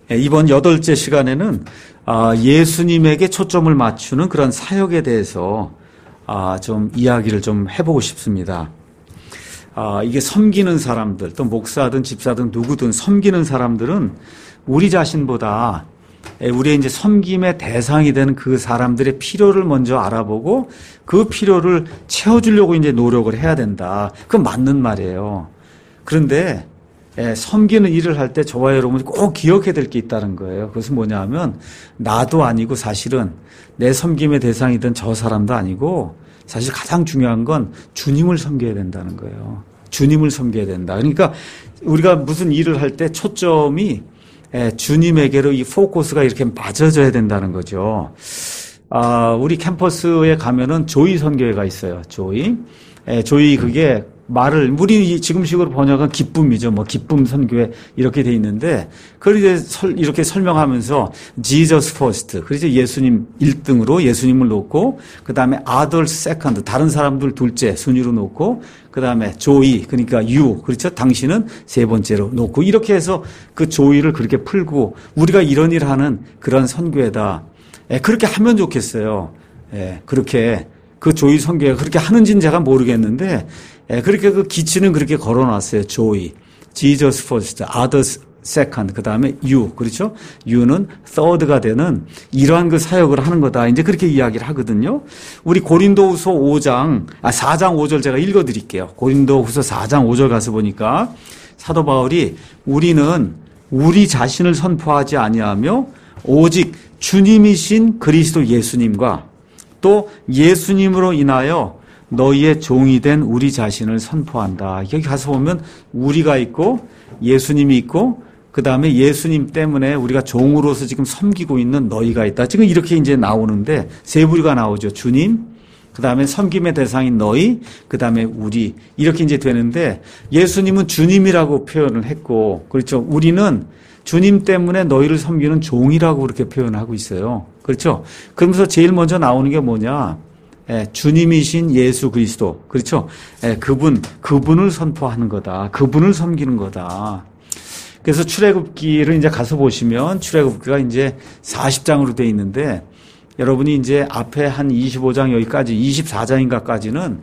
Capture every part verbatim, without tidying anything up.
이번 여덟째 시간에는 예수님에게 초점을 맞추는 그런 사역에 대해서 좀 이야기를 좀 해보고 싶습니다. 이게 섬기는 사람들, 또 목사든 집사든 누구든 섬기는 사람들은 우리 자신보다 우리의 이제 섬김의 대상이 되는 그 사람들의 필요를 먼저 알아보고 그 필요를 채워주려고 이제 노력을 해야 된다. 그건 맞는 말이에요. 그런데 예, 섬기는 일을 할 때 저와 여러분이 꼭 기억해야 될 게 있다는 거예요. 그것은 뭐냐 하면 나도 아니고 사실은 내 섬김의 대상이든 저 사람도 아니고 사실 가장 중요한 건 주님을 섬겨야 된다는 거예요. 주님을 섬겨야 된다. 그러니까 우리가 무슨 일을 할 때 초점이 예, 주님에게로 이 포커스가 이렇게 맞아져야 된다는 거죠. 아, 우리 캠퍼스에 가면은 조이 선교회가 있어요. 조이. 예, 조이 그게 말을 우리 지금식으로 번역은 기쁨이죠. 뭐 기쁨 선교회 이렇게 돼 있는데 그걸 이제 설, 이렇게 설명하면서 Jesus first. 그래서 예수님 일 등으로 예수님을 놓고 그다음에 others second. 다른 사람들 둘째 순위로 놓고 그다음에 조이 그러니까 you. 그렇죠? 당신은 세 번째로 놓고 이렇게 해서 그 조이를 그렇게 풀고 우리가 이런 일을 하는 그런 선교회다. 예, 그렇게 하면 좋겠어요. 예, 그렇게 그 조이 선교회가 그렇게 하는지는 제가 모르겠는데 예, 그렇게 그 기치는 그렇게 걸어놨어요. 조이, Jesus first, others second, 그 다음에 you, 그렇죠? you는 third가 되는 이러한 그 사역을 하는 거다. 이제 그렇게 이야기를 하거든요. 우리 고린도후서 오 장, 아 사 장 오 절 제가 읽어드릴게요. 고린도후서 사 장 오 절 가서 보니까 사도 바울이 우리는 우리 자신을 선포하지 아니하며 오직 주님이신 그리스도 예수님과 또 예수님으로 인하여 너희의 종이 된 우리 자신을 선포한다. 여기 가서 보면 우리가 있고 예수님이 있고 그 다음에 예수님 때문에 우리가 종으로서 지금 섬기고 있는 너희가 있다. 지금 이렇게 이제 나오는데 세 부류가 나오죠. 주님, 그 다음에 섬김의 대상인 너희, 그 다음에 우리 이렇게 이제 되는데 예수님은 주님이라고 표현을 했고 그렇죠. 우리는 주님 때문에 너희를 섬기는 종이라고 그렇게 표현하고 있어요. 그렇죠. 그러면서 제일 먼저 나오는 게 뭐냐? 예, 주님이신 예수 그리스도. 그렇죠? 예, 그분, 그분을 선포하는 거다. 그분을 섬기는 거다. 그래서 출애굽기를 이제 가서 보시면 출애굽기가 이제 사십 장으로 되어 있는데 여러분이 이제 앞에 한 이십오 장 여기까지 이십사 장인가까지는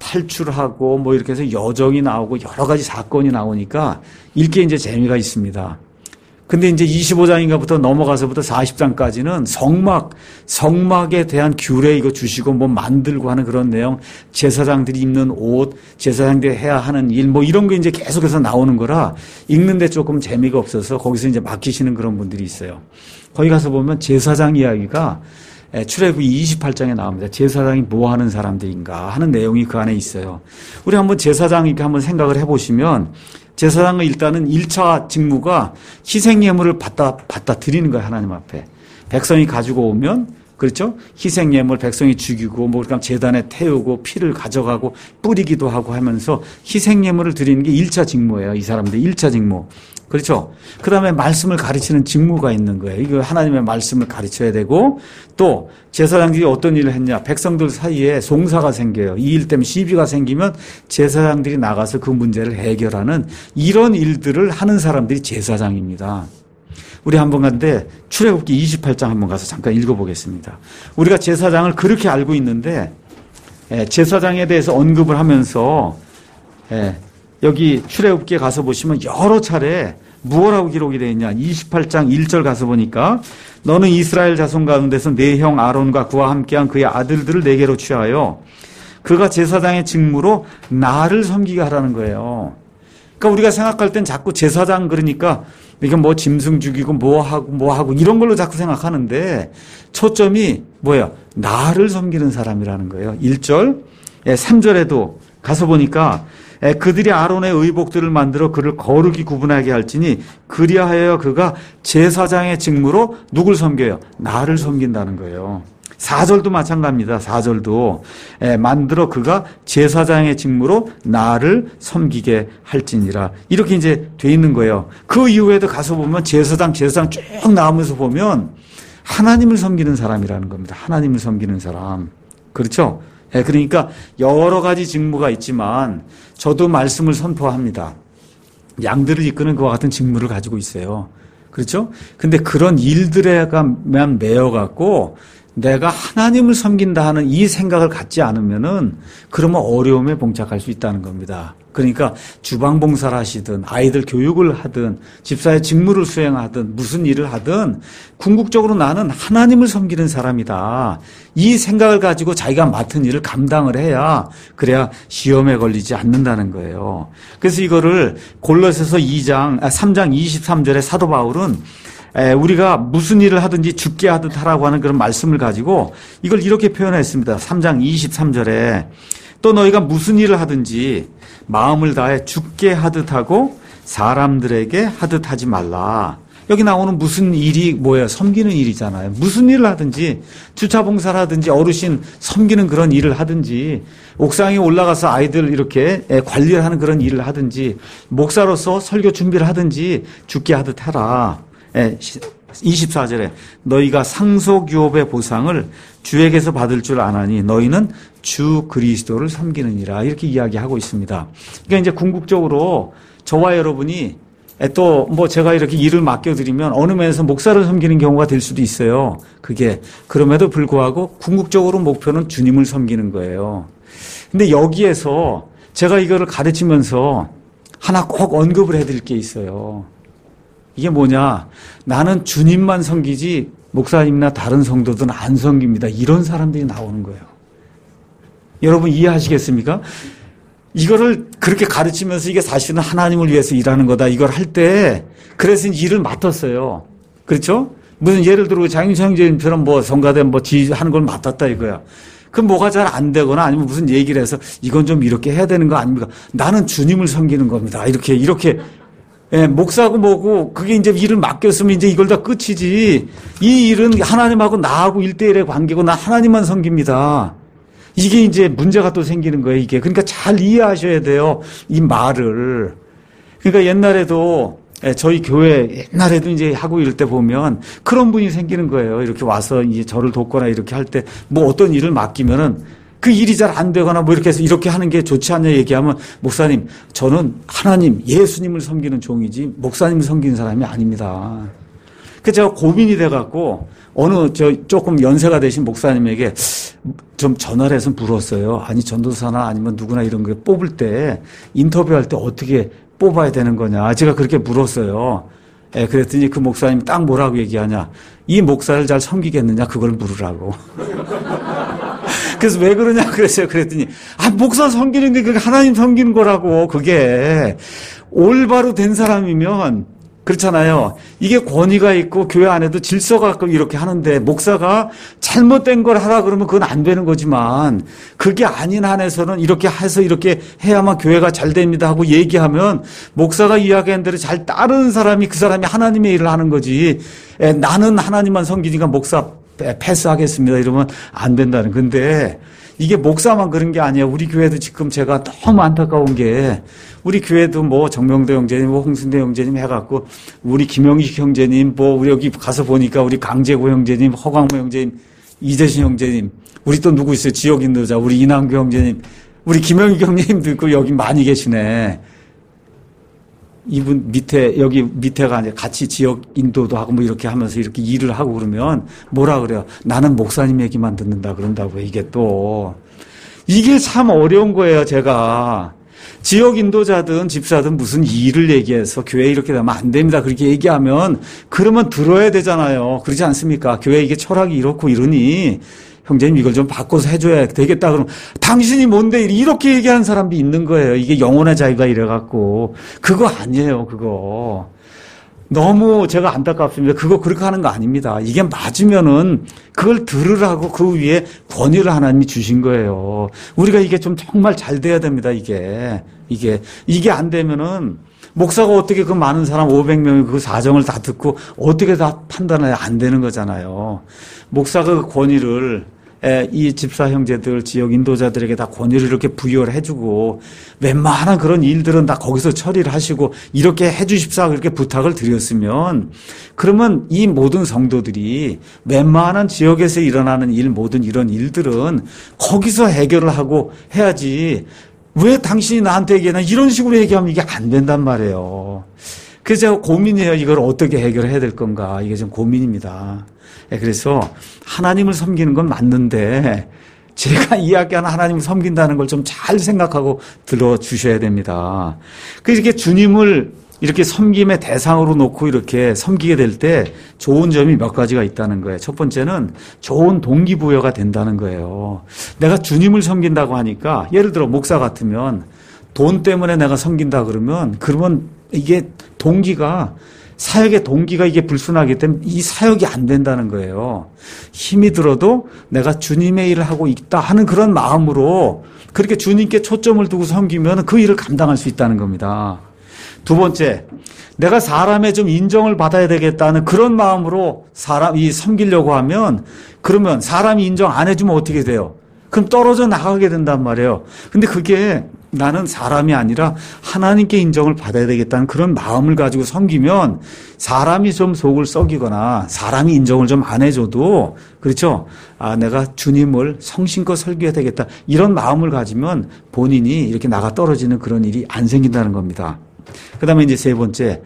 탈출하고 뭐 이렇게 해서 여정이 나오고 여러 가지 사건이 나오니까 읽기에 이제 재미가 있습니다. 근데 이제 이십오 장인가부터 넘어가서부터 사십 장까지는 성막, 성막에 대한 규례 이거 주시고 뭐 만들고 하는 그런 내용, 제사장들이 입는 옷, 제사장들이 해야 하는 일, 뭐 이런 게 이제 계속해서 나오는 거라 읽는데 조금 재미가 없어서 거기서 이제 막히시는 그런 분들이 있어요. 거기 가서 보면 제사장 이야기가 출애굽기 이십팔 장에 나옵니다. 제사장이 뭐 하는 사람들인가 하는 내용이 그 안에 있어요. 우리 한번 제사장 이렇게 한번 생각을 해보시면 제사장은 일단은 일 차 직무가 희생 예물을 받다, 받다 드리는 거예요. 하나님 앞에. 백성이 가지고 오면, 그렇죠? 희생 예물 백성이 죽이고, 뭐, 그러니까 제단에 태우고, 피를 가져가고, 뿌리기도 하고 하면서 희생 예물을 드리는 게 일 차 직무예요. 이 사람들 일 차 직무. 그렇죠? 그 다음에 말씀을 가르치는 직무가 있는 거예요. 이거 하나님의 말씀을 가르쳐야 되고, 또, 제사장들이 어떤 일을 했냐. 백성들 사이에 송사가 생겨요. 이 일 때문에 시비가 생기면 제사장들이 나가서 그 문제를 해결하는 이런 일들을 하는 사람들이 제사장입니다. 우리 한번 갔는데 출애굽기 이십팔 장 한번 가서 잠깐 읽어보겠습니다. 우리가 제사장을 그렇게 알고 있는데, 제사장에 대해서 언급을 하면서, 여기 출애굽기에 가서 보시면 여러 차례 무엇라고 기록이 되어 있냐. 이십팔 장 일 절 가서 보니까 너는 이스라엘 자손 가운데서 내 형 아론과 그와 함께한 그의 아들들을 내게로 취하여 그가 제사장의 직무로 나를 섬기게 하라는 거예요. 그러니까 우리가 생각할 땐 자꾸 제사장 그러니까 이게 뭐 짐승 죽이고 뭐 하고 뭐 하고 이런 걸로 자꾸 생각하는데 초점이 뭐예요? 나를 섬기는 사람이라는 거예요. 일 절, 삼 절에도 가서 보니까 그들이 아론의 의복들을 만들어 그를 거룩히 구분하게 할지니 그리하여 그가 제사장의 직무로 누굴 섬겨요? 나를 섬긴다는 거예요. 사 절도 마찬가지입니다. 사 절도 만들어 그가 제사장의 직무로 나를 섬기게 할지니라. 이렇게 이제 돼 있는 거예요. 그 이후에도 가서 보면 제사장 제사장 쭉 나오면서 보면 하나님을 섬기는 사람이라는 겁니다. 하나님을 섬기는 사람. 그렇죠? 그러니까 여러 가지 직무가 있지만 저도 말씀을 선포합니다. 양들을 이끄는 그와 같은 직무를 가지고 있어요. 그렇죠? 근데 그런 일들에만 매여갖고 내가 하나님을 섬긴다 하는 이 생각을 갖지 않으면은 그러면 어려움에 봉착할 수 있다는 겁니다. 그러니까 주방 봉사를 하시든 아이들 교육을 하든 집사의 직무를 수행하든 무슨 일을 하든 궁극적으로 나는 하나님을 섬기는 사람이다. 이 생각을 가지고 자기가 맡은 일을 감당을 해야 그래야 시험에 걸리지 않는다는 거예요. 그래서 이거를 골로새서 이 장, 아, 삼 장 이십삼 절에 사도 바울은 에, 우리가 무슨 일을 하든지 죽게 하듯 하라고 하는 그런 말씀을 가지고 이걸 이렇게 표현했습니다. 삼 장 이십삼 절에 또 너희가 무슨 일을 하든지 마음을 다해 죽게 하듯 하고 사람들에게 하듯 하지 말라. 여기 나오는 무슨 일이 뭐예요? 섬기는 일이잖아요. 무슨 일을 하든지 주차 봉사를 하든지 어르신 섬기는 그런 일을 하든지 옥상에 올라가서 아이들 이렇게 관리를 하는 그런 일을 하든지 목사로서 설교 준비를 하든지 죽게 하듯 하라. 이십사 절에 너희가 상속유업의 보상을 주에게서 받을 줄 아나니 너희는 주 그리스도를 섬기느니라 이렇게 이야기하고 있습니다. 그러니까 이제 궁극적으로 저와 여러분이 또 뭐 제가 이렇게 일을 맡겨드리면 어느 면에서 목사를 섬기는 경우가 될 수도 있어요. 그게 그럼에도 불구하고 궁극적으로 목표는 주님을 섬기는 거예요. 근데 여기에서 제가 이거를 가르치면서 하나 꼭 언급을 해드릴 게 있어요. 이게 뭐냐? 나는 주님만 섬기지 목사님이나 다른 성도들은 안 섬깁니다. 이런 사람들이 나오는 거예요. 여러분 이해하시겠습니까? 이거를 그렇게 가르치면서 이게 사실은 하나님을 위해서 일하는 거다. 이걸 할 때 그래서 일을 맡았어요. 그렇죠? 무슨 예를 들어 장윤수 형제님처럼 뭐 성가대 뭐 지휘하는 걸 맡았다 이거야. 그럼 뭐가 잘 안 되거나 아니면 무슨 얘기를 해서 이건 좀 이렇게 해야 되는 거 아닙니까? 나는 주님을 섬기는 겁니다. 이렇게 이렇게 예, 목사고 뭐고 그게 이제 일을 맡겼으면 이제 이걸 다 끝이지. 이 일은 하나님하고 나하고 일대일의 관계고 나 하나님만 섬깁니다. 이게 이제 문제가 또 생기는 거예요, 이게. 그러니까 잘 이해하셔야 돼요, 이 말을. 그러니까 옛날에도 저희 교회 옛날에도 이제 하고 이럴 때 보면 그런 분이 생기는 거예요. 이렇게 와서 이제 저를 돕거나 이렇게 할 때 뭐 어떤 일을 맡기면은 그 일이 잘 안 되거나 뭐 이렇게 해서 이렇게 하는 게 좋지 않냐 얘기하면 목사님, 저는 하나님, 예수님을 섬기는 종이지 목사님을 섬기는 사람이 아닙니다. 그래서 제가 고민이 돼갖고 어느 저 조금 연세가 되신 목사님에게 좀 전화를 해서 물었어요. 아니 전도사나 아니면 누구나 이런 거 뽑을 때 인터뷰할 때 어떻게 뽑아야 되는 거냐. 제가 그렇게 물었어요. 예, 그랬더니 그 목사님이 딱 뭐라고 얘기하냐. 이 목사를 잘 섬기겠느냐 그걸 물으라고. 그래서 왜 그러냐 그랬어요. 그랬더니 아 목사 섬기는 게 그게 하나님 섬기는 거라고. 그게 올바로 된 사람이면 그렇잖아요. 이게 권위가 있고 교회 안에도 질서가 있고 이렇게 하는데 목사가 잘못된 걸 하라 그러면 그건 안 되는 거지만 그게 아닌 한에서는 이렇게 해서 이렇게 해야만 교회가 잘 됩니다 하고 얘기하면 목사가 이야기한 대로 잘 따르는 사람이 그 사람이 하나님의 일을 하는 거지. 에, 나는 하나님만 섬기니까 목사 패스하겠습니다 이러면 안 된다는. 근데 이게 목사만 그런 게 아니에요. 우리 교회도 지금 제가 너무 안타까운 게 우리 교회도 뭐 정명대 형제님, 뭐 홍순대 형제님 해갖고 우리 김영식 형제님, 뭐 우리 여기 가서 보니까 우리 강재구 형제님, 허광모 형제님, 이재신 형제님, 우리 또 누구 있어요? 지역 인도자, 우리 이남규 형제님, 우리 김영익 형제님도 있고 여기 많이 계시네. 이분 밑에 여기 밑에가 이제 같이 지역 인도도 하고 뭐 이렇게 하면서 이렇게 일을 하고 그러면 뭐라 그래요? 나는 목사님 얘기만 듣는다 그런다고요. 이게 또 이게 참 어려운 거예요. 제가 지역 인도자든 집사든 무슨 일을 얘기해서 교회 이렇게 되면 안 됩니다. 그렇게 얘기하면 그러면 들어야 되잖아요. 그러지 않습니까? 교회 이게 철학이 이렇고 이러니 형제님 이걸 좀 바꿔서 해줘야 되겠다. 그러면 당신이 뭔데 이렇게 얘기하는 사람도 있는 거예요. 이게 영혼의 자유가 이래갖고. 그거 아니에요. 그거. 너무 제가 안타깝습니다. 그거 그렇게 하는 거 아닙니다. 이게 맞으면은 그걸 들으라고 그 위에 권위를 하나님이 주신 거예요. 우리가 이게 좀 정말 잘 돼야 됩니다. 이게. 이게. 이게 안 되면은 목사가 어떻게 그 많은 사람 오백 명이 그 사정을 다 듣고 어떻게 다 판단해야 안 되는 거잖아요. 목사가 그 권위를 이 집사 형제들, 지역 인도자들에게 다 권위를 이렇게 부여를 해주고 웬만한 그런 일들은 다 거기서 처리를 하시고 이렇게 해주십사 그렇게 부탁을 드렸으면 그러면 이 모든 성도들이 웬만한 지역에서 일어나는 일, 모든 이런 일들은 거기서 해결을 하고 해야지 왜 당신이 나한테 얘기하나 이런 식으로 얘기하면 이게 안 된단 말이에요. 그래서 제가 고민이에요. 이걸 어떻게 해결해야 될 건가. 이게 좀 고민입니다. 그래서 하나님을 섬기는 건 맞는데 제가 이야기하는 하나님을 섬긴다는 걸 좀 잘 생각하고 들어주셔야 됩니다. 그래서 이렇게 주님을 이렇게 섬김의 대상으로 놓고 이렇게 섬기게 될 때 좋은 점이 몇 가지가 있다는 거예요. 첫 번째는 좋은 동기부여가 된다는 거예요. 내가 주님을 섬긴다고 하니까 예를 들어 목사 같으면 돈 때문에 내가 섬긴다 그러면 그러면 이게 동기가 사역의 동기가 이게 불순하기 때문에 이 사역이 안 된다는 거예요. 힘이 들어도 내가 주님의 일을 하고 있다 하는 그런 마음으로 그렇게 주님께 초점을 두고 섬기면 그 일을 감당할 수 있다는 겁니다. 두 번째, 내가 사람의 좀 인정을 받아야 되겠다는 그런 마음으로 사람이 섬기려고 하면 그러면 사람이 인정 안 해주면 어떻게 돼요? 그럼 떨어져 나가게 된단 말이에요. 근데 그게 나는 사람이 아니라 하나님께 인정을 받아야 되겠다는 그런 마음을 가지고 섬기면 사람이 좀 속을 썩이거나 사람이 인정을 좀 안 해줘도 그렇죠. 아, 내가 주님을 성심껏 섬겨야 되겠다. 이런 마음을 가지면 본인이 이렇게 나가 떨어지는 그런 일이 안 생긴다는 겁니다. 그 다음에 이제 세 번째,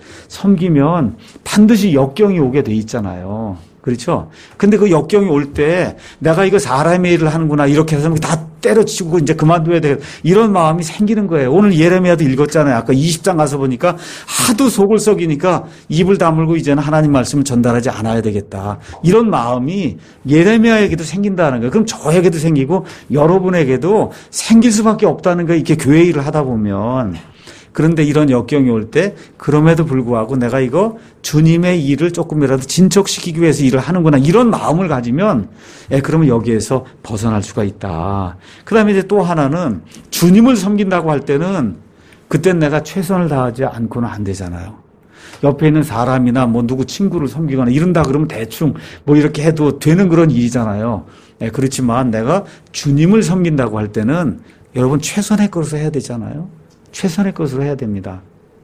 섬기면 반드시 역경이 오게 돼 있잖아요. 그렇죠? 근데 그 역경이 올 때 내가 이거 사람의 일을 하는구나 이렇게 해서 다 때려치고 이제 그만둬야 돼. 이런 마음이 생기는 거예요. 오늘 예레미야도 읽었잖아요. 아까 이십 장 가서 보니까 하도 속을 썩이니까 입을 다물고 이제는 하나님 말씀을 전달하지 않아야 되겠다. 이런 마음이 예레미야에게도 생긴다는 거예요. 그럼 저에게도 생기고 여러분에게도 생길 수밖에 없다는 거예요. 이렇게 교회 일을 하다 보면. 그런데 이런 역경이 올 때 그럼에도 불구하고 내가 이거 주님의 일을 조금이라도 진척시키기 위해서 일을 하는구나 이런 마음을 가지면 예, 그러면 여기에서 벗어날 수가 있다. 그 다음에 이제 또 하나는 주님을 섬긴다고 할 때는 그땐 내가 최선을 다하지 않고는 안 되잖아요. 옆에 있는 사람이나 뭐 누구 친구를 섬기거나 이런다 그러면 대충 뭐 이렇게 해도 되는 그런 일이잖아요. 예, 그렇지만 내가 주님을 섬긴다고 할 때는 여러분 최선의 것을 해야 되잖아요. 최선의 것으로 해야 됩니다.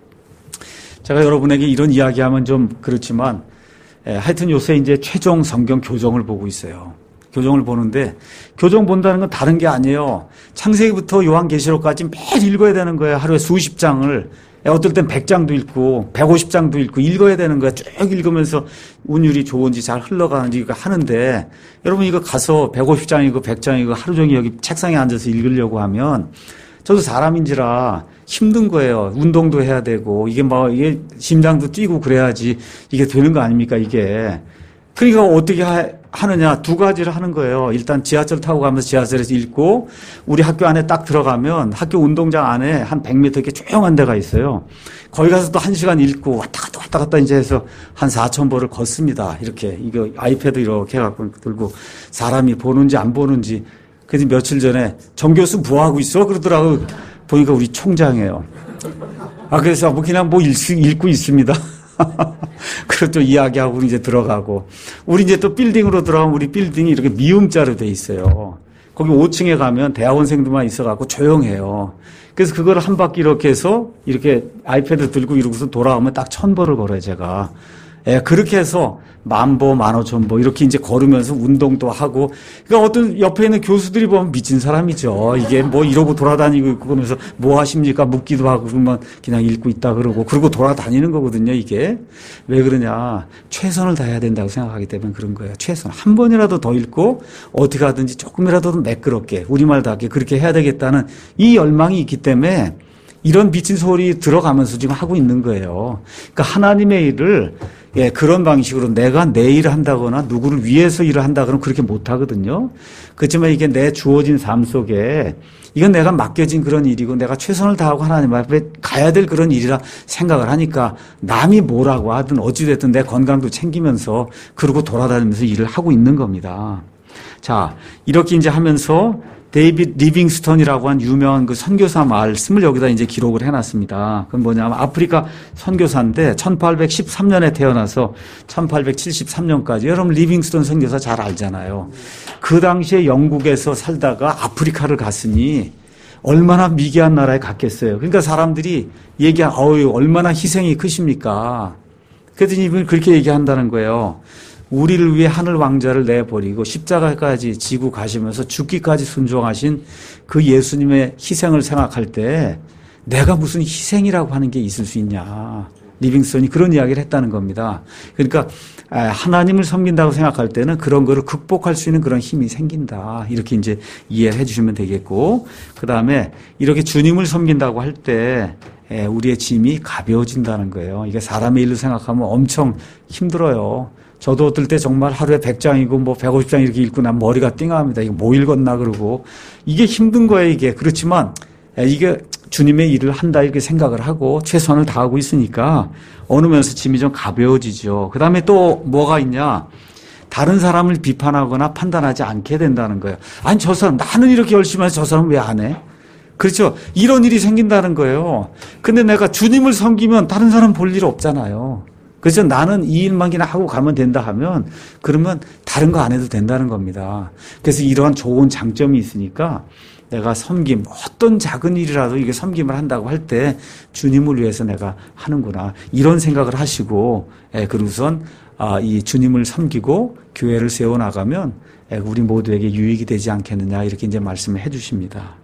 제가 여러분에게 이런 이야기하면 좀 그렇지만 에, 하여튼 요새 이제 최종 성경 교정을 보고 있어요. 교정을 보는데 교정 본다는 건 다른 게 아니에요. 창세기부터 요한계시록까지 매일 읽어야 되는 거예요. 하루에 수십 장을. 에, 어떨 땐 백 장도 읽고 백오십 장도 읽고 읽어야 되는 거예요. 쭉 읽으면서 운율이 좋은지 잘 흘러가는지 이거 하는데 여러분 이거 가서 백오십 장이고 백 장이고 하루 종일 여기 책상에 앉아서 읽으려고 하면 저도 사람인지라 힘든 거예요. 운동도 해야 되고 이게 뭐 이게 심장도 뛰고 그래야지 이게 되는 거 아닙니까 이게. 그러니까 어떻게 하, 하느냐 두 가지를 하는 거예요. 일단 지하철 타고 가면서 지하철에서 읽고 우리 학교 안에 딱 들어가면 학교 운동장 안에 한 백 미터 이렇게 조용한 데가 있어요. 거기 가서 또 한 시간 읽고 왔다 갔다 왔다 갔다 이제 해서 한 사천 보를 걷습니다. 이렇게 이거 아이패드 이렇게 해갖고 들고 사람이 보는지 안 보는지. 그래서 며칠 전에 정 교수 뭐 하고 있어? 그러더라고. 보니까 우리 총장이에요. 아, 그래서 뭐 그냥 뭐 읽, 읽고 있습니다. 그리고 또 이야기하고 이제 들어가고. 우리 이제 또 빌딩으로 들어가면 우리 빌딩이 이렇게 미음자로 돼 있어요. 거기 오 층에 가면 대학원생들만 있어갖고 조용해요. 그래서 그걸 한 바퀴 이렇게 해서 이렇게 아이패드 들고 이러고서 돌아오면 딱 천 보를 걸어요, 제가. 예, 그렇게 해서 만보, 만오천보 이렇게 이제 걸으면서 운동도 하고. 그러니까 어떤 옆에 있는 교수들이 보면 미친 사람이죠. 이게 뭐 이러고 돌아다니고 있고 그러면서 뭐 하십니까? 묻기도 하고 그러면 그냥 읽고 있다 그러고 그러고 돌아다니는 거거든요, 이게. 왜 그러냐. 최선을 다해야 된다고 생각하기 때문에 그런 거예요. 최선. 한 번이라도 더 읽고 어떻게 하든지 조금이라도 매끄럽게 우리말답게 그렇게 해야 되겠다는 이 열망이 있기 때문에 이런 미친 소리 들어가면서 지금 하고 있는 거예요. 그러니까 하나님의 일을 예, 그런 방식으로 내가 내 일을 한다거나 누구를 위해서 일을 한다 그러면 그렇게 못 하거든요. 그렇지만 이게 내 주어진 삶 속에 이건 내가 맡겨진 그런 일이고 내가 최선을 다하고 하나님 앞에 가야 될 그런 일이라 생각을 하니까 남이 뭐라고 하든 어찌됐든 내 건강도 챙기면서 그러고 돌아다니면서 일을 하고 있는 겁니다. 자, 이렇게 이제 하면서 데이빗 리빙스턴이라고 한 유명한 그 선교사 말씀을 여기다 이제 기록을 해놨습니다. 그건 뭐냐면 아프리카 선교사인데 천팔백십삼 년에 태어나서 천팔백칠십삼 년까지 여러분 리빙스턴 선교사 잘 알잖아요. 그 당시에 영국에서 살다가 아프리카를 갔으니 얼마나 미개한 나라에 갔겠어요. 그러니까 사람들이 얘기한 어유 얼마나 희생이 크십니까? 그랬더니 이분이 그렇게 얘기한다는 거예요. 우리를 위해 하늘 왕자를 내버리고 십자가까지 지고 가시면서 죽기까지 순종하신 그 예수님의 희생을 생각할 때 내가 무슨 희생이라고 하는 게 있을 수 있냐. 리빙스턴이 그런 이야기를 했다는 겁니다. 그러니까 하나님을 섬긴다고 생각할 때는 그런 거를 극복할 수 있는 그런 힘이 생긴다. 이렇게 이제 이해를 해 주시면 되겠고, 그 다음에 이렇게 주님을 섬긴다고 할 때 우리의 짐이 가벼워진다는 거예요. 이게 사람의 일로 생각하면 엄청 힘들어요. 저도 어떨 때 정말 하루에 백 장이고 뭐 백오십 장 이렇게 읽고 나면 머리가 띵합니다. 이거 뭐 읽었나 그러고. 이게 힘든 거예요, 이게. 그렇지만 이게 주님의 일을 한다 이렇게 생각을 하고 최선을 다하고 있으니까 어느 면에서 짐이 좀 가벼워지죠. 그 다음에 또 뭐가 있냐. 다른 사람을 비판하거나 판단하지 않게 된다는 거예요. 아니, 저 사람, 나는 이렇게 열심히 해서 저 사람은 왜 안 해? 그렇죠. 이런 일이 생긴다는 거예요. 근데 내가 주님을 섬기면 다른 사람 볼 일 없잖아요. 그래서 나는 이 일만 그냥 하고 가면 된다 하면 그러면 다른 거 안 해도 된다는 겁니다. 그래서 이러한 좋은 장점이 있으니까 내가 섬김, 어떤 작은 일이라도 이게 섬김을 한다고 할 때 주님을 위해서 내가 하는구나. 이런 생각을 하시고, 예, 그러고선 아, 이 주님을 섬기고 교회를 세워나가면 우리 모두에게 유익이 되지 않겠느냐. 이렇게 이제 말씀을 해 주십니다.